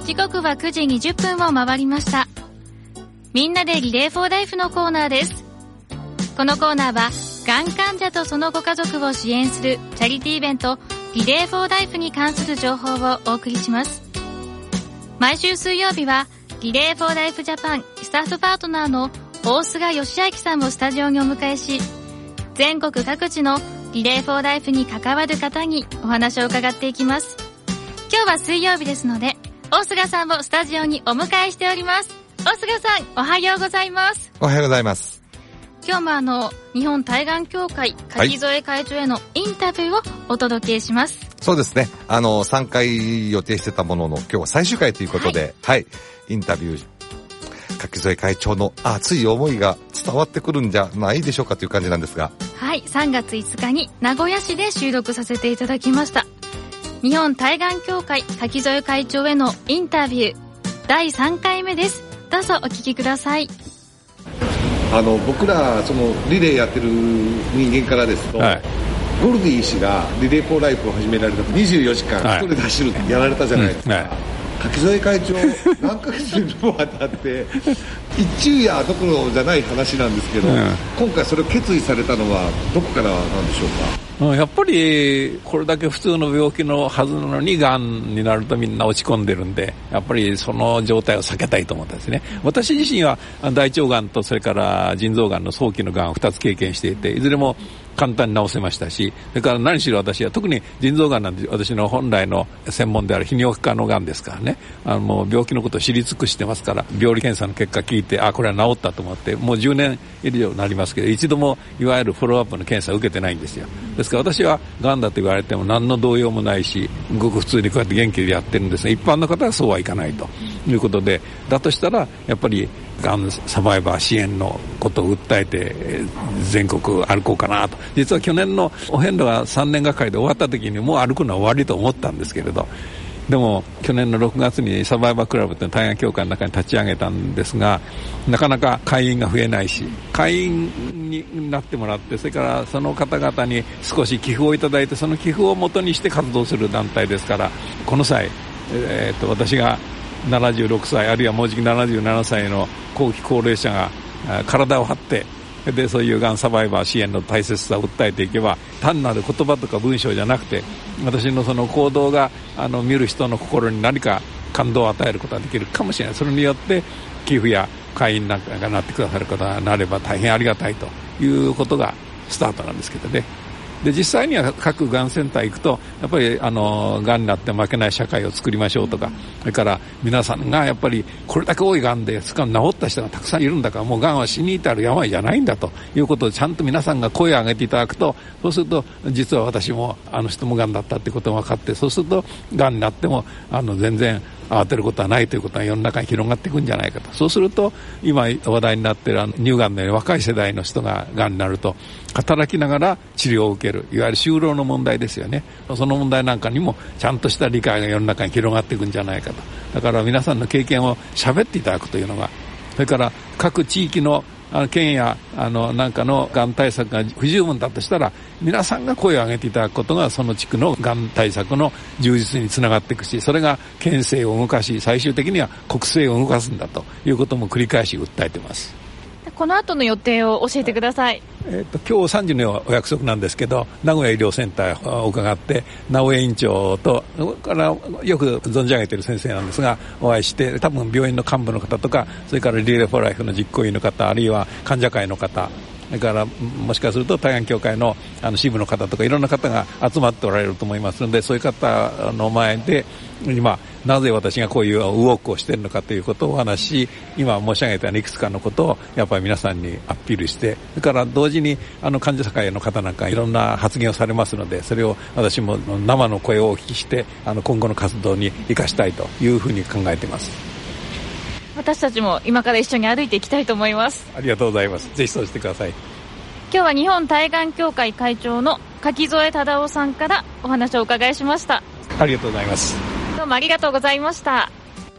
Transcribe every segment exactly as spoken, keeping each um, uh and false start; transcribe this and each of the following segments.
時刻はくじにじゅっぷんを回りました。みんなでリレーフォーライフのコーナーです。このコーナーはがん患者とそのご家族を支援するチャリティーイベントリレーフォーライフに関する情報をお送りします。毎週水曜日はリレーフォーライフジャパンスタッフパートナーの大菅義明さんをスタジオにお迎えし、全国各地のリレーフォーライフに関わる方にお話を伺っていきます。今日は水曜日ですので、大菅さんをスタジオにお迎えしております。大菅さん、おはようございます。 おはようございます。 今日もあの日本対がん協会柿添会長へのインタビューをお届けします。はい、 そうですね。あのさんかい予定してたものの今日は最終回ということで、はい、はい、インタビュー柿添会長の熱い思いが伝わってくるんじゃないでしょうかという感じなんですが、 はい、さんがついつかに名古屋市で収録させていただきました。日本対がん協会柿添会長へのインタビューだいさんかいめです。どうぞお聞きください。 あの僕らそのリレーやってる人間からですと、はい、ゴルディ氏がリレーフォーライフを始められたにじゅうよじかん一人で走るってやられたじゃないですか。はい、うん、はい、柿添会長何ヶ月にもわたって一昼夜どころじゃない話なんですけど、うん、今回それを決意されたのはどこからなんでしょうか。 やっぱりこれだけ普通の病気のはずなのにがんになるとみんな落ち込んでるんで、やっぱりその状態を避けたいと思ったんですね。私自身は大腸がんとそれから腎臓がんの早期のがんをふたつ経験していて、いずれも簡単に治せましたし、それから何しろ私は特に腎臓がんなんて私の本来の専門である泌尿器科のがんですからね、あのもう病気のことを知り尽くしてますから、病理検査の結果聞いて、あ、これは治ったと思って、もうじゅうねん以上になりますけど、一度もいわゆるフォローアップの検査を受けてないんですよ。ですから私はがんだと言われても何の動揺もないし、ごく普通にこうやって元気でやってるんですが、一般の方はそうはいかないということで、だとしたらやっぱりがんサバイバー支援のことを訴えて全国歩こうかなと。実は去年のお遍路がさんねんがかりで終わった時にもう歩くのは終わりと思ったんですけれど、でも去年のろくがつにサバイバークラブという対がん協会の中に立ち上げたんですが、なかなか会員が増えないし、会員になってもらって、それからその方々に少し寄付をいただいて、その寄付を元にして活動する団体ですから、この際、えー、っと私がななじゅうろくさいあるいはもうじきななじゅうななさいの後期高齢者が体を張ってでそういうがんサバイバー支援の大切さを訴えていけば、単なる言葉とか文章じゃなくて、私のその行動があの見る人の心に何か感動を与えることができるかもしれない。それによって寄付や会員なんかがなってくださる方がなれば大変ありがたいということがスタートなんですけどね。で実際には各がんセンター行くと、やっぱりあのがんになって負けない社会を作りましょうとか、それから皆さんがやっぱりこれだけ多いがんでしかも治った人がたくさんいるんだから、もうがんは死に至る病じゃないんだということをちゃんと皆さんが声を上げていただくと、そうすると実は私もあの人もがんだったってことが分かって、そうするとがんになってもあの全然慌てることはないということが世の中に広がっていくんじゃないかと。そうすると今話題になっているあの乳がんのように若い世代の人ががんになると働きながら治療を受ける、いわゆる就労の問題ですよね。その問題なんかにもちゃんとした理解が世の中に広がっていくんじゃないかと。だから皆さんの経験を喋っていただくというのが、それから各地域のあの県やあのなんかのがん対策が不十分だとしたら、皆さんが声を上げていただくことがその地区のがん対策の充実につながっていくし、それが県政を動かし、最終的には国政を動かすんだということも繰り返し訴えています。 この後の予定を教えてください。 えー、と今日さんじのお約束なんですけど、名古屋医療センターを伺って直江院長とからよく存じ上げている先生なんですがお会いして、多分病院の幹部の方とか、それからリレーフォーライフの実行委員の方、あるいは患者会の方、それからもしかすると対がん協会のあの支部の方とかいろんな方が集まっておられると思いますので、そういう方の前で今なぜ私がこういうウォークをしているのかということをお話しし、今申し上げたようないくつかのことをやっぱり皆さんにアピールして、それから同時にあの患者会の方なんかいろんな発言をされますので、それを私も生の声をお聞きしてあの今後の活動に生かしたいというふうに考えています。 私たちも今から一緒に歩いていきたいと思います。 ありがとうございます。ぜひそうしてください。 今日は日本対がん協会会長の柿添忠夫さんからお話をお伺いしました。 ありがとうございます。 どうもありがとうございました。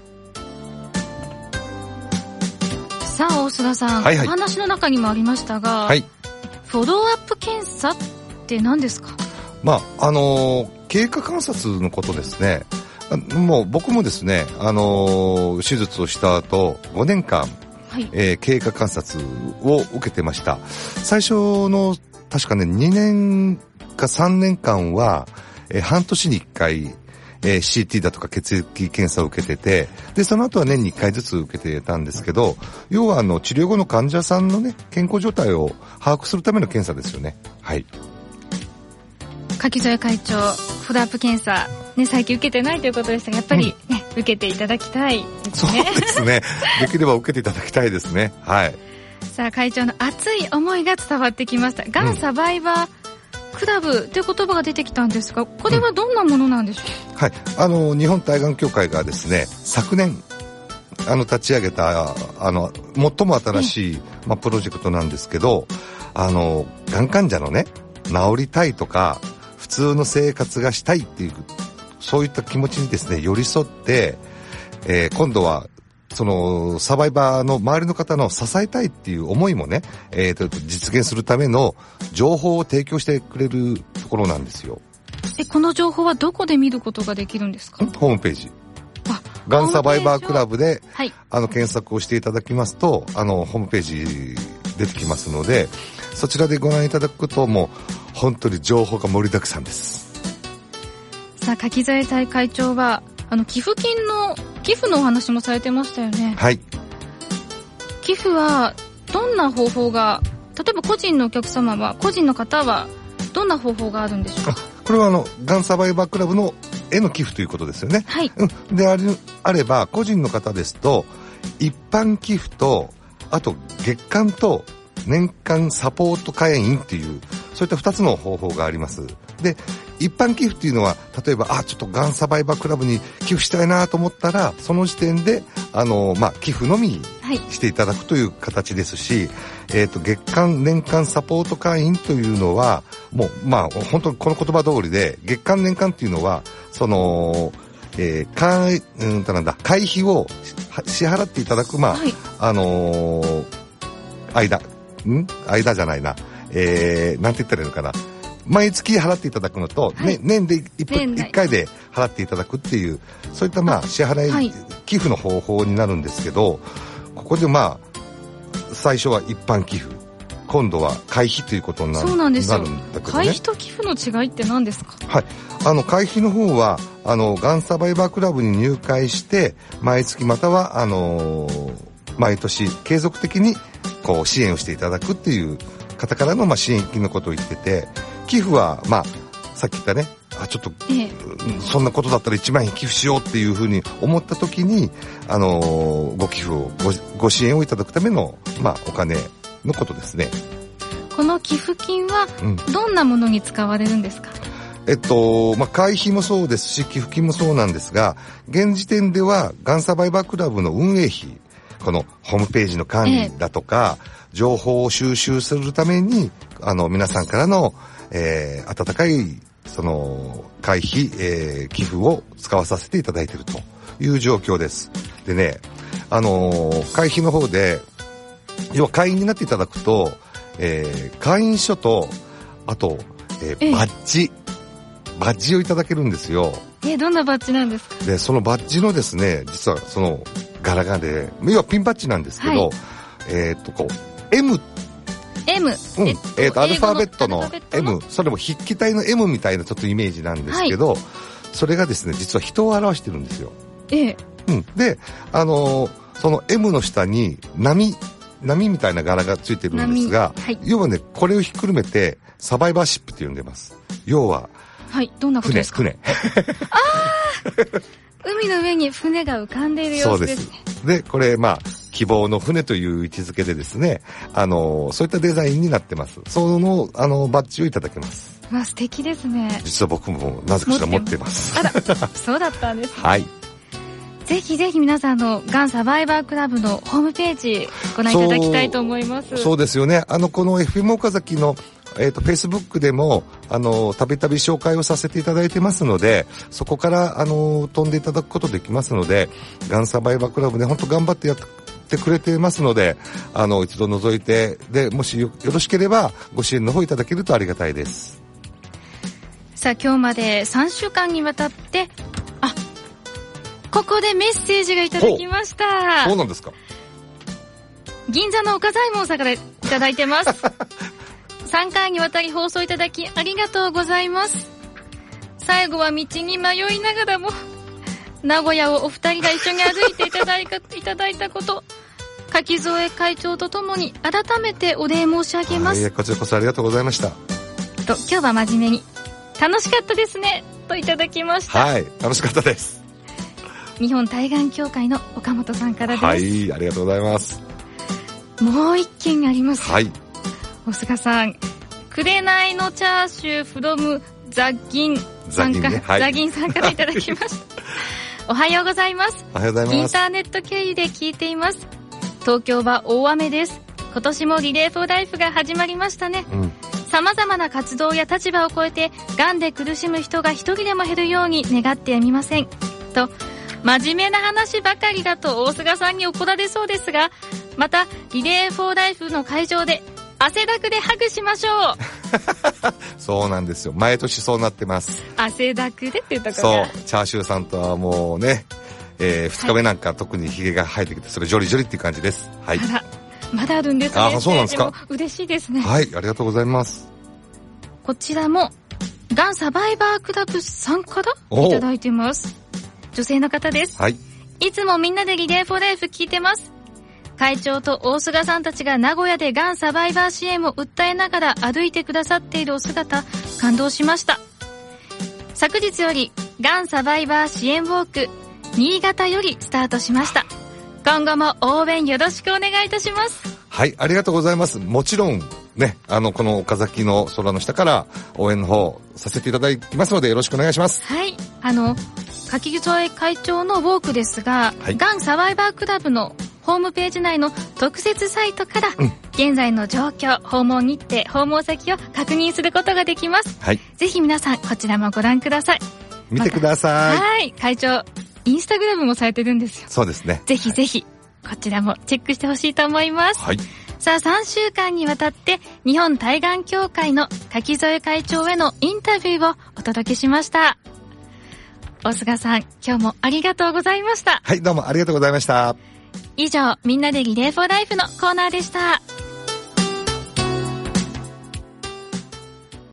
さあ大菅さん、はいはい、お話の中にもありましたが、はい、フォローアップ検査って何ですか？ まああのー、経過観察のことですね。 もう僕もですね、あのー、手術をした後ごねんかん、はいえー、経過観察を受けてました。最初の確かねにねんかさんねんかんは、えー、半年にいっかい、えー、シーティー だとか血液検査を受けてて、でその後は年にいっかいずつ受けてたんですけど、要はあの治療後の患者さんのね健康状態を把握するための検査ですよね。はい。 柿添会長、フォローアップ検査、ね、最近受けてないということでしたが、やっぱり、ねうん、受けていただきたいですね。 そうですね。できれば受けていただきたいですね。はい。 さあ、会長の熱い思いが伝わってきました。がんサバイバークラブという言葉が出てきたんですが、これはどんなものなんでしょうか。 うん、はい。あの、日本対がん協会がですね、昨年、あの、立ち上げた、あの、最も新しい、まあ、プロジェクトなんですけど、あの、がん患者のね、治りたいとか、普通の生活がしたいっていう、そういった気持ちにですね、寄り添って、えー、今度は、その、サバイバーの周りの方の支えたいっていう思いもね、えーと、実現するための情報を提供してくれるところなんですよ。 え、この情報はどこで見ることができるんですか？ ホームページ。がんサバイバークラブで、はい、あの、検索をしていただきますと、あの、ホームページ出てきますので、そちらでご覧いただくと、もう、本当に情報が盛りだくさんです。 さあ、柿添会長は、あの、寄付金の、寄付のお話もされてましたよね。 はい。 寄付は、どんな方法が、例えば個人のお客様は、個人の方は、どんな方法があるんでしょうか？ これはあの、がんサバイバークラブのへの寄付ということですよね。 はい。 うん。であれ、あれば、個人の方ですと、一般寄付と、あと、月間と、年間サポート会員っていう、そういった二つの方法があります。で、一般寄付っていうのは、例えば、あ、ちょっとがんサバイバークラブに寄付したいなと思ったら、その時点で、あの、まあ、寄付のみしていただくという形ですし、はい、えっと、月間、年間サポート会員というのは、もう、まあ、本当にこの言葉通りで、月間、年間っていうのは、その、えー、会、うんとなんだ、会費を支払っていただく、まあ、はい、あのー、間、ん間じゃないな。えー、なんて言ったらいいのかな。毎月払っていただくのと、はい、ね、年で一回で払っていただくっていう、そういったまあ支払い、はい、寄付の方法になるんですけど、ここでまあ、最初は一般寄付。今度は会費ということになる。 そうなんですよ。 なるんだけどね。 会費と寄付の違いって何ですか？ はい。あの、会費の方は、あの、がんサバイバークラブに入会して、毎月または、あのー、毎年継続的にこう支援をしていただくっていう方からのまあ支援金のことを言ってて、寄付はまあさっき言ったね、あちょっと、ええ、そんなことだったらいちまんえん寄付しようっていうふうに思った時に、あのー、ご寄付を ご, ご支援をいただくためのまあお金のことですね。 この寄付金はどんなものに使われるんですか？ うん、えっとまあ会費もそうですし寄付金もそうなんですが、現時点ではがんサバイバークラブの運営費、このホームページの管理だとか、ええ、情報を収集するために、あの、皆さんからの、えー、温かい、その、会費、えー、寄付を使わさせていただいているという状況です。でね、あのー、会費の方で、要は会員になっていただくと、えー、会員証と、あと、えー、バッジ、バッジをいただけるんですよ。 えー、どんなバッジなんですか？ で、そのバッジのですね、実はその、柄がで、要はピンバッジなんですけど、はい、えっと、こう、M、 M、 うん、えっ、ー、と、アルファベットの M、それも筆記体の M みたいなちょっとイメージなんですけど、はい、それがですね、実は人を表してるんですよ。 ええ。 うん。で、あのー、その M の下に波、波みたいな柄がついてるんですが、はい、要はね、これをひっくるめて、サバイバーシップって呼んでます。要は、 はい、どんなことですか？ 船、船。 あー海の上に船が浮かんでいる様子ですね。 そうです。で、これ、まあ、希望の船という位置づけでですね、あの、そういったデザインになってます。その、あの、バッジをいただけます。 わ、素敵ですね。 実は僕もなぜかしら持ってます。 あら、そうだったんです、ね。 はい。 ぜひぜひ皆さんのがんサバイバークラブのホームページご覧いただきたいと思います。 そう、そうですよね。あの、この エフエム 岡崎のえっと、Facebook でも、あの、たびたび紹介をさせていただいてますので、そこから、あの、飛んでいただくことできますので、がんサバイバークラブね、本当頑張ってやってくれてますので、あの、一度覗いて、で、もし よ, よろしければ、ご支援の方いただけるとありがたいです。 さあ、今日までさんしゅうかんにわたって、あ、 ここでメッセージがいただきました。 そうなんですか。 銀座の岡左衛門さんからいただいてます。さんかいにわたり放送いただきありがとうございます。最後は道に迷いながらも名古屋をお二人が一緒に歩いていただいたいただいたこと、柿添会長とともに改めてお礼申し上げます。 いや、こちらこそありがとうございました。 と、今日は真面目に楽しかったですねといただきました。 はい、楽しかったです。 日本対岸協会の岡本さんからです。 はい、ありがとうございます。 もう一件あります。 はい。 お菅さん、紅のチャーシューフロムザギンさんから、 ザギンね、はい、 ザギンさんからいただきました。おはようございます。 おはようございます。 インターネット経由で聞いています。東京は大雨です。今年もリレーフォーライフが始まりましたね。うん、様々な活動や立場を超えて、癌で苦しむ人が一人でも減るように願ってやみません。と、真面目な話ばかりだと大菅さんに怒られそうですが、また、リレーフォーライフの会場で、汗だくでハグしましょう。 そうなんですよ。毎年そうなってます。 汗だくでっていうところが。 そう。チャーシューさんとはもうね、えー、二日目なんか特にヒゲが生えてきて、それジョリジョリっていう感じです。はい。 あら、まだあるんですね。 あ、そうなんですか。 嬉しいですね。 はい、ありがとうございます。 こちらも、がんサバイバークラブさんからいただいてます。女性の方です。 はい。 いつもみんなでリレーフォーライフ聞いてます。会長と大菅さんたちが名古屋でがんサバイバー支援を訴えながら歩いてくださっているお姿、感動しました。昨日よりがんサバイバー支援ウォーク、新潟よりスタートしました。今後も応援よろしくお願いいたします。 はい、ありがとうございます。もちろん、ね、あの、この岡崎の空の下から応援の方させていただきますのでよろしくお願いします。 はい、あの、柿添会長のウォークですが、はい、がんサバイバークラブのホームページ内の特設サイトから、うん、現在の状況、訪問日程、訪問先を確認することができます。はい。ぜひ皆さん、こちらもご覧ください。 見てください。 はい。会長、インスタグラムもされてるんですよ。 そうですね。 ぜひぜひ、こちらもチェックしてほしいと思います。はい。さあ、さんしゅうかんにわたって、日本対岸協会の柿添会長へのインタビューをお届けしました。大菅さん、今日もありがとうございました。 はい、どうもありがとうございました。 以上、みんなでリレーフォーライフのコーナーでした。